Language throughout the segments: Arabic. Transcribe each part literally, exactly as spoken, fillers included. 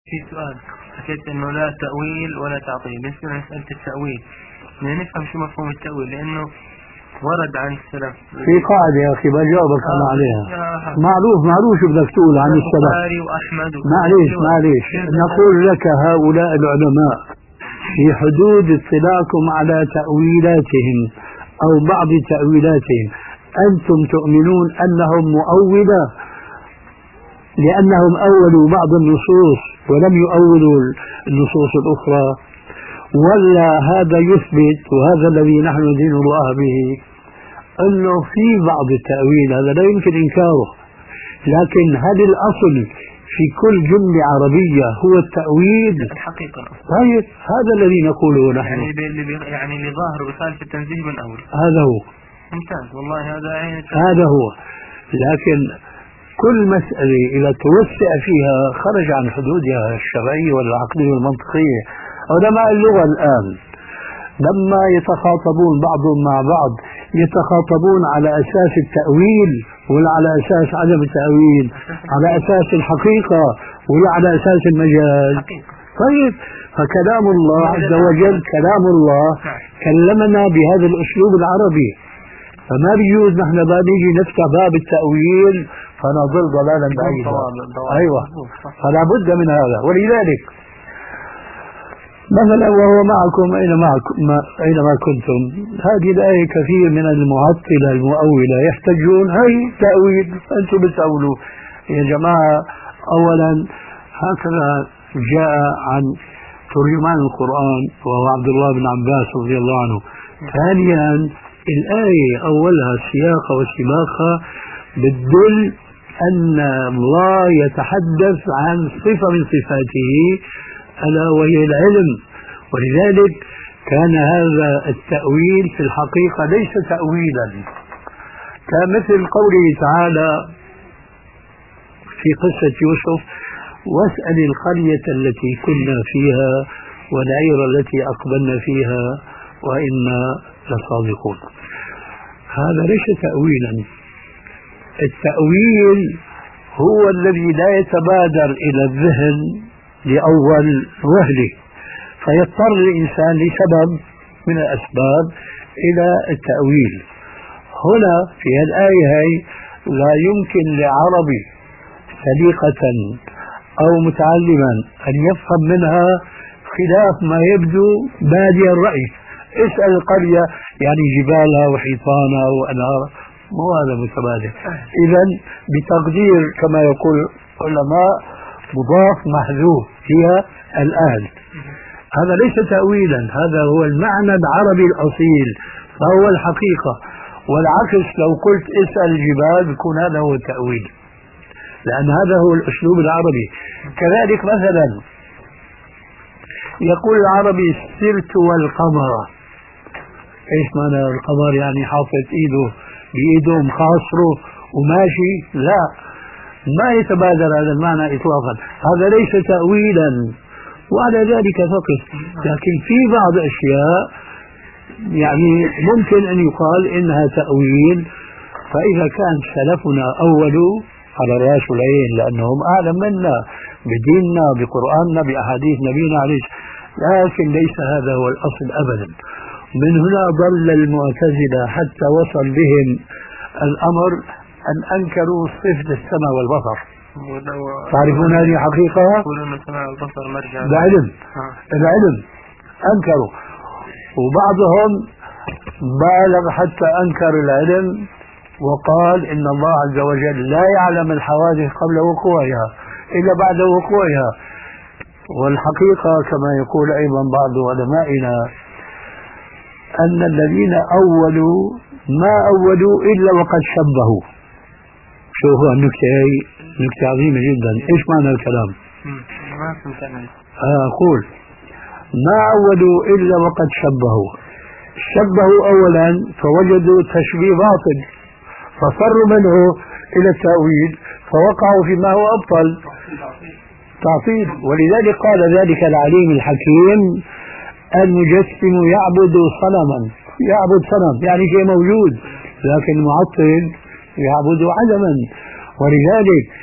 في سؤال حكيت انه لا تأويل ولا تعطيل. بالنسبة لمسألة التأويل نفهم شو مفهوم التأويل، لانه ورد عن السلف في قاعدة يا اخي بجاوبك انا آه عليها. آه معروف معروف شو بدك تقول عن السلف. معليش معليش نقول لك هؤلاء العلماء في حدود اطلاعكم على تأويلاتهم او بعض تأويلاتهم انتم تؤمنون انهم مؤولة لانهم اولوا بعض النصوص ولم يؤولوا النصوص الاخرى، ولا هذا يثبت وهذا الذي نحن ندين الله به انه في بعض التأويل هذا لا يمكن انكاره، لكن هل الاصل في كل جملة عربية هو التأويل؟ الحقيقة طيب هذا الذي نقوله نحن، يعني اللي يعني اللي ظاهر بخالف التنزيه من اول. هذا هو ممتاز والله. هذا عين هذا هو. لكن كل مسألة إذا توسع فيها خرج عن حدودها الشرعية والعقلية والمنطقية. علماء اللغة الآن لما يتخاطبون بعضهم مع بعض يتخاطبون على أساس التأويل ولا على أساس عدم التأويل، على أساس الحقيقة ولا على أساس المجال؟ طيب فكلام الله عز وجل كلام الله كلمنا بهذا الأسلوب العربي، فما بيجوز نحن بقى نيجي نفتح باب التأويل فنضل ضلالا بعيدا. أيوة فلا بد من هذا. ولذلك مثلا وهو معكم أينما معكم أينما كنتم، هذه الآية كثير من المعطلة المؤولة يحتجون هي تأويل أنتم بتأولوا. يا جماعة أولا هكذا جاء عن ترجمان القرآن وهو عبد الله بن عباس رضي الله عنه. ثانيا الآية أولها سياقة وسباقة بتدل أن الله يتحدث عن صفة من صفاته ألا وهي العلم، ولذلك كان هذا التأويل في الحقيقة ليس تأويلا، كمثل قوله تعالى في قصة يوسف واسأل القرية التي كنا فيها والعير التي أقبلنا فيها وإنا لصادقون. هذا ليس تأويلا. التأويل هو الذي لا يتبادر إلى الذهن لأول وهله، فيضطر الإنسان لسبب من الأسباب إلى التأويل. هنا في الآية هي لا يمكن لعربي سليقة أو متعلما أن يفهم منها خلاف ما يبدو بادي الرأي. اسأل القرية يعني جبالها وحيطانها وأنهارها، مو هذا متبادل. إذا بتقدير كما يقول العلماء مضاف محذوف فيها الآن، هذا ليس تأويلا، هذا هو المعنى العربي الأصيل فهو الحقيقة. والعكس لو قلت اسأل الجبال بيكون هذا هو التأويل، لأن هذا هو الأسلوب العربي. كذلك مثلا يقول العربي سرت والقمر، ايش معنى القمر؟ يعني حاطط ايده بايده مخاصره وماشي؟ لا، ما يتبادر هذا المعنى اطلاقا، هذا ليس تأويلا وعلى ذلك فقط. لكن في بعض اشياء يعني ممكن ان يقال انها تأويل، فاذا كان سلفنا اولوا على الراس والعين لانهم اعلم منا بديننا بقرآننا بأحاديث نبينا عليه، لكن ليس هذا هو الأصل أبدا. من هنا ضل المعتزلة حتى وصل بهم الأمر أن أنكروا صفة السمع والبصر. تعرفون هذه حقيقة؟ يقولون السمع والبصر مرجع العلم. العلم أنكروا، وبعضهم بالغ حتى أنكر العلم وقال إن الله عز وجل لا يعلم الحوادث قبل وقوعها إلا بعد وقوعها. والحقيقة كما يقول أيضا بعض علمائنا أن الذين أولوا ما أولوا إلا وقد شبهوا. شو هو النكتة؟ هي نكتة عظيمة جدا. إيش معنى الكلام؟ أقول ما أولوا إلا وقد شبهوا. شبهوا أولا فوجدوا تشبيه باطل فصروا منه إلى التأويل فوقعوا فيما هو أبطل، تعطيل. ولذلك قال ذلك العليم الحكيم المجسم يعبد صنما، يعبد صنم يعني شيء موجود، لكن المعطل يعبد عدما. ولذلك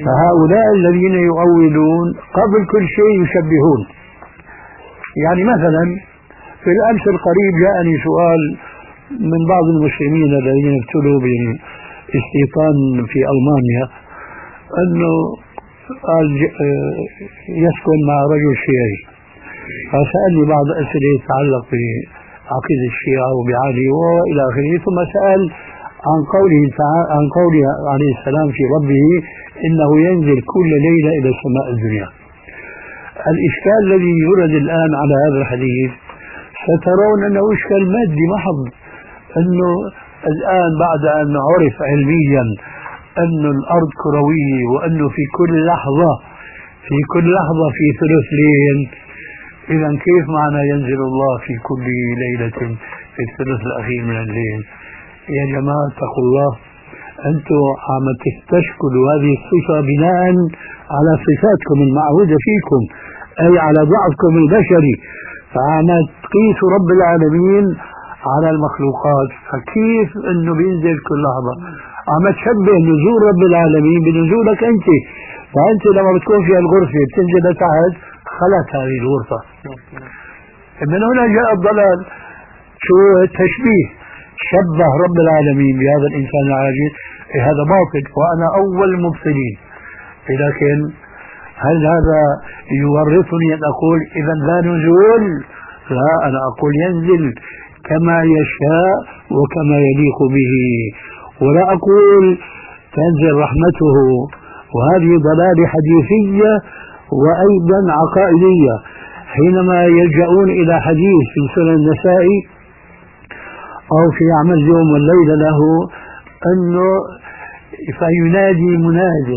فهؤلاء الذين يؤولون قبل كل شيء يشبهون. يعني مثلا في الأمس القريب جاءني سؤال من بعض المسلمين الذين ابتلوا بالاستيطان في ألمانيا، أنه قال يسكن مع رجل شيعي، فسألني بعض أسئلة تتعلق بعقيدة الشيعة وبعلي وإلى آخره، ثم سأل عن قوله عن قوله عليه السلام في ربه إنه ينزل كل ليلة إلى السماء الدنيا. الإشكال الذي يورد الآن على هذا الحديث سترون أنه إشكال مادي محض، أنه الآن بعد أن عرف علميا أن الأرض كروية وأنه في كل لحظة في كل لحظة في ثلث ليل، إذا كيف معنى ينزل الله في كل ليلة في الثلث الأخير من الليل؟ يا جماعة اتقوا الله، أنتم عم تستشكلوا هذه الصفة بناء على صفاتكم المعهودة فيكم، أي على ضعفكم البشري، فعم تقيسوا رب العالمين على المخلوقات، فكيف أنه بينزل كل لحظة؟ عم تشبه نزول رب العالمين بنزولك أنت، فأنت لما بتكون في الغرفة بتنزل لتحت خلت هذه الغرفة. من هنا جاء الضلال. شو التشبيه؟ شبه رب العالمين بهذا الإنسان العاجز، هذا باطل وأنا أول المبطلين. لكن هل هذا يورثني أن أقول إذا لا نزول؟ لا، أنا أقول ينزل كما يشاء وكما يليق به، ولا أقول تنزل رحمته، وهذه ضلال حديثية وأيضا عقائدية. حينما يلجؤون إلى حديث في سنن النسائي أو في أعمال اليوم والليلة له أنه فينادي مناد،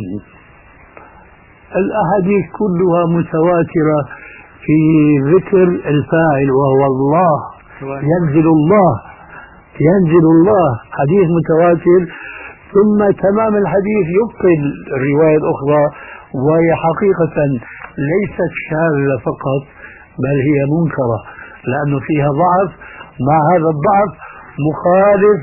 الأحاديث كلها متواترة في ذكر الفاعل وهو الله، ينزل الله ينزل الله، حديث متواتر، ثم تمام الحديث يبطل الرواية الأخرى، وهي حقيقة ليست شاذة فقط بل هي منكرة، لأنه فيها ضعف، مع هذا الضعف مخالف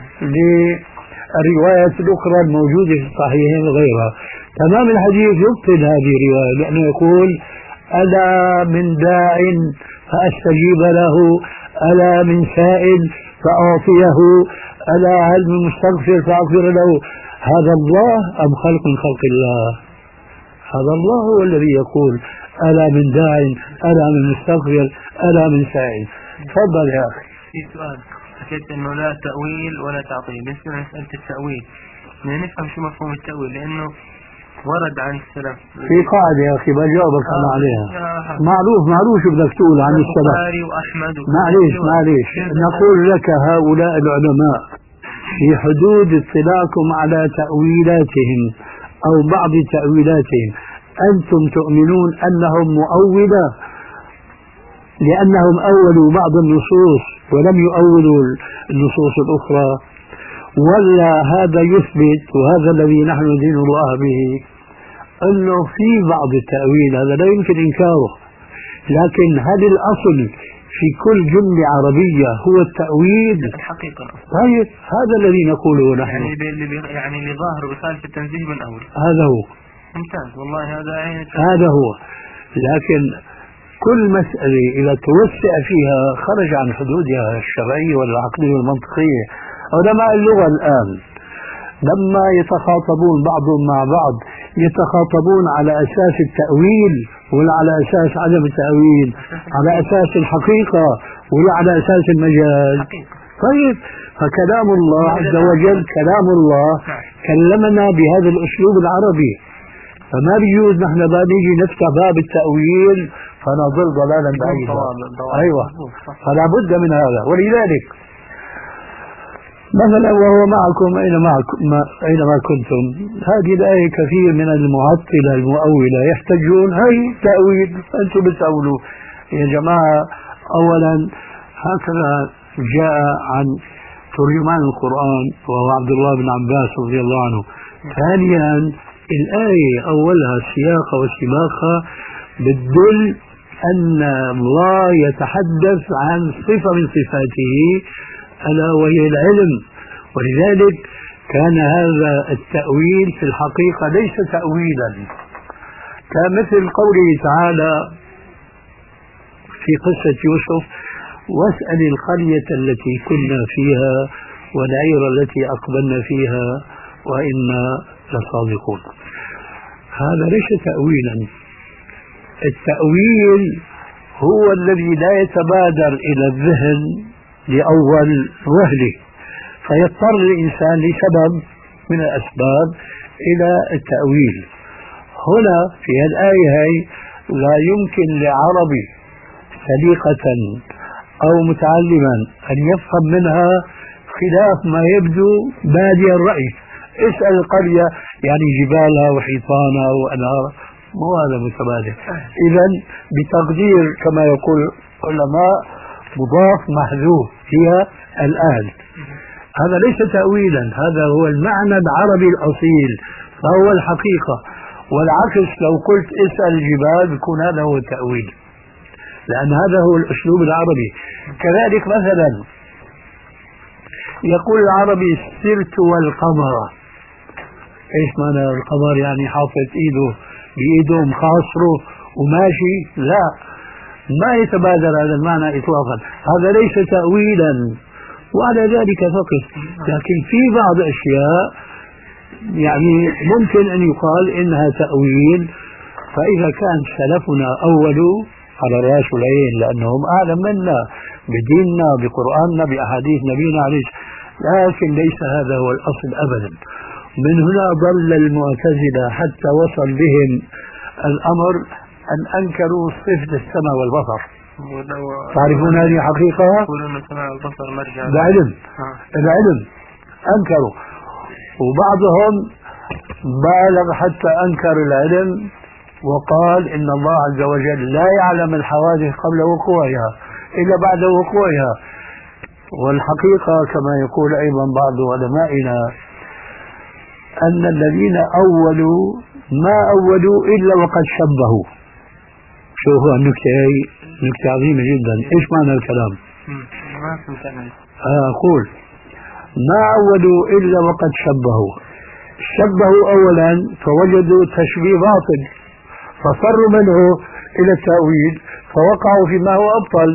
للروايات الأخرى الموجودة في الصحيحين وغيرها. تمام الحديث يبطل هذه الرواية، لأنه يقول ألا من داع فأستجيب له، ألا من سائل فأعطيه، ألا هل من مستغفر فأغفر له. هذا الله أم خلق من خلق الله؟ هذا الله هو الذي يقول ألا من داع، ألا من مستغفر، ألا من سائل. تفضل يا أخي. في سؤال حكيت أنه لا تأويل ولا تعطيل، بالنسبة لمسألة التأويل بدنا نفهم شو مفهوم التأويل، لأنه ورد عن السلف في قاعدة يا أخي بجاوبك أنا آه عليها. معروف معروف شو بدك تقول عن السلف. معليش معليش نقول لك هؤلاء العلماء في حدود اطلاعكم على تأويلاتهم أو بعض تأويلاتهم، أنتم تؤمنون أنهم مؤولة لأنهم أولوا بعض النصوص ولم يؤولوا النصوص الأخرى، ولا هذا يثبت، وهذا الذي نحن ندين الله به، أنه في بعض التأويل هذا لا يمكن إنكاره، لكن هل الأصل في كل جملة عربية هو التأويل؟ الحقيقة طيب هذا الذي نقوله نحن، يعني اللي يعني اللي ظاهر بخالف التنزيه من أول، هذا هو ممتاز والله، هذا عين هذا هو. لكن كل مسألة إذا توسع فيها خرج عن حدودها الشرعية والعقلية والمنطقية. علماء اللغة الآن لما يتخاطبون بعضهم مع بعض يتخاطبون على أساس التأويل ولا على أساس عدم التأويل، على أساس الحقيقة ولا على أساس المجاز؟ طيب فكلام الله عز وجل كلام الله كلمنا بهذا الأسلوب العربي، فما بيجوز نحن بقى نيجي نفتح باب التأويل فنضل ضلالا بعيدا. أيوة، فلا بد من هذا. ولذلك مثلا وهو معكم أينما أينما كنتم، هذه الآية كثير من المعطلة المؤولة يحتجون هي تأويل، أنتم بتأولوا يا جماعة. أولا هكذا جاء عن ترجمان القرآن وهو عبد الله بن عباس رضي الله عنه. ثانيا الآية أولها سياق وسباقها بتدل أن الله يتحدث عن صفة من صفاته ألا وهي العلم، ولذلك كان هذا التأويل في الحقيقة ليس تأويلا، كمثل قوله تعالى في قصة يوسف: واسأل القرية التي كنا فيها والعير التي أقبلنا فيها وإنا لصادقون. هذا ليس تأويلا. التأويل هو الذي لا يتبادر إلى الذهن لأول وهله، فيضطر الإنسان لسبب من الأسباب إلى التأويل. هنا في الآية هي لا يمكن لعربي سليقة أو متعلما أن يفهم منها خلاف ما يبدو بادي الرأي. اسأل القرية يعني جبالها وحيطانها وأنهارها، مو هذا متبادل. إذا بتقدير كما يقول العلماء مضاف محذوف هي الآن. هذا ليس تأويلا، هذا هو المعنى العربي الأصيل، فهو الحقيقة. والعكس لو قلت اسأل الجبال يكون هذا هو التأويل، لأن هذا هو الأسلوب العربي. كذلك مثلا يقول العربي: سرت والقمر. ايش معنى القمر؟ يعني حاطط ايده بايده مخاصره وماشي؟ لا، ما يتبادر هذا المعنى اطلاقا، هذا ليس تأويلا، وعلى ذلك فقط. لكن في بعض الاشياء يعني ممكن ان يقال انها تأويل، فاذا كان سلفنا اولوا على الراس والعين لانهم اعلم منا بديننا بقرآننا بأحاديث نبينا عليه، لكن ليس هذا هو الأصل أبدا. من هنا ضل المعتزلة حتى وصل بهم الأمر أن أنكروا صفة السمع والبصر. تعرفون هذه حقيقة؟ العلم العلم أنكروا، وبعضهم بالغ حتى أنكر العلم وقال إن الله عز وجل لا يعلم الحوادث قبل وقوعها إلا بعد وقوعها. والحقيقة كما يقول أيضا بعض علمائنا أن الذين أولوا ما أولوا إلا وقد شبهوا. شو هو النكتة هي؟ نكتة عظيمة جدا. إيش معنى الكلام؟ آه أقول ما أولوا إلا وقد شبهوا. شبهوا أولا فوجدوا تشبيه باطل فصروا منه إلى التأويل فوقعوا فيما هو أبطل،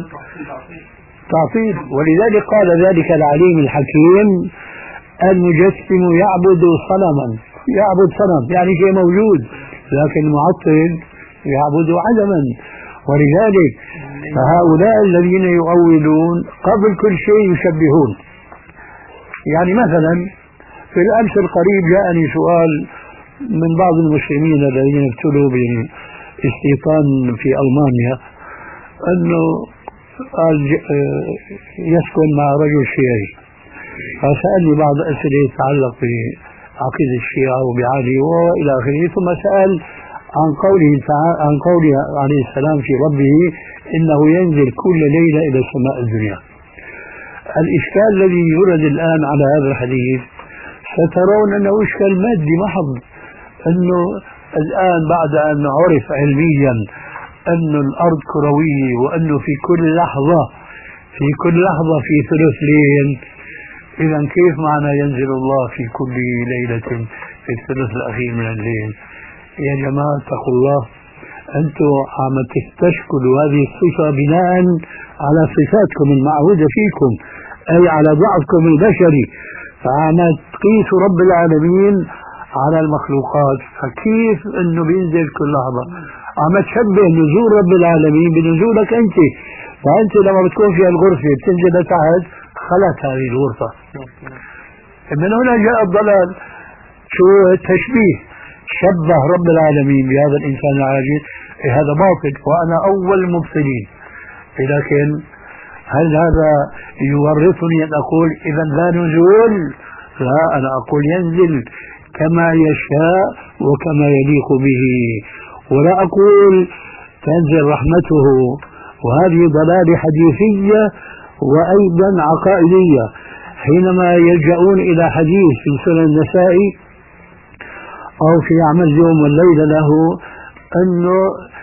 تعطيل. ولذلك قال ذلك العليم الحكيم: المجسم يعبد صنما. يعبد صنم يعني شيء موجود، لكن المعطل يعبد عدما. ولذلك فهؤلاء الذين يؤولون قبل كل شيء يشبهون. يعني مثلا في الأمس القريب جاءني سؤال من بعض المسلمين الذين ابتلوا بالاستيطان في ألمانيا، أنه قال يسكن مع رجل شيعي، فسألني بعض أسئلة تتعلق بعقيدة الشيعة وبعلي وإلى آخره، ثم سأل عن قوله عن قوله عليه السلام في ربه إنه ينزل كل ليلة إلى السماء الدنيا. الإشكال الذي يورد الآن على هذا الحديث سترون أنه إشكال مادي محض، أنه الآن بعد أن عرف علميا أن الأرض كروية وأنه في كل لحظة في كل لحظة في ثلث ليل، إذا كيف معنى ينزل الله في كل ليلة في الثلث الأخير من الليل؟ يا جماعة اتقوا الله، أنتم عم تستشكلوا هذه الصفة بناء على صفاتكم المعهودة فيكم، أي على ضعفكم البشري، فعم تقيسوا رب العالمين على المخلوقات، فكيف أنه بينزل كل لحظة؟ عم تشبه نزول رب العالمين بنزولك أنت، فأنت لما بتكون في الغرفة بتنزل تحت خلت هذه الغرفة. من هنا جاء الضلال. شو التشبيه؟ شبه رب العالمين بهذا الإنسان العاجز، هذا باطل وأنا أول المبطلين. لكن هل هذا يورثني أن أقول إذا لا نزول؟ لا، أنا أقول ينزل كما يشاء وكما يليق به، ولا أقول تنزل رحمته. وهذه ضلالة حديثية وأيضا عقائدية. حينما يلجؤون إلى حديث في سنن النسائي أو في عمل اليوم والليلة له أنه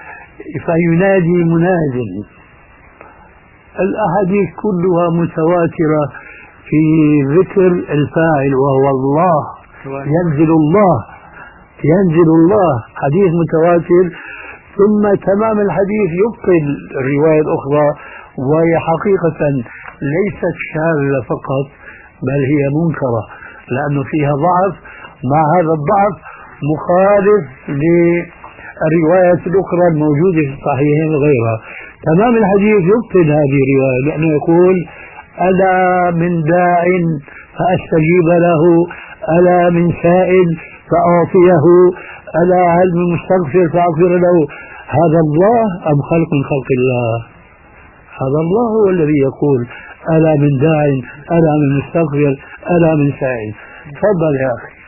فينادي مناد، الأحاديث كلها متواترة في ذكر الفاعل وهو الله، ينزل الله ينزل الله حديث متواتر، ثم تمام الحديث يبطل الرواية الأخرى، وهي حقيقة ليست شاذة فقط بل هي منكرة لأنه فيها ضعف، مع هذا الضعف مخالف للرواية الأخرى الموجودة في الصحيحين وغيرها. تمام الحديث يبطل هذه الرواية لأنه يقول ألا من داع فأستجيب له، ألا من سائل فأعطيه، ألا هل من مستغفر فأغفر له. هذا الله أم خلق من خلق الله؟ هذا الله هو الذي يقول ألا من داع، ألا من مستغفر، ألا من سائل. تفضل يا أخي.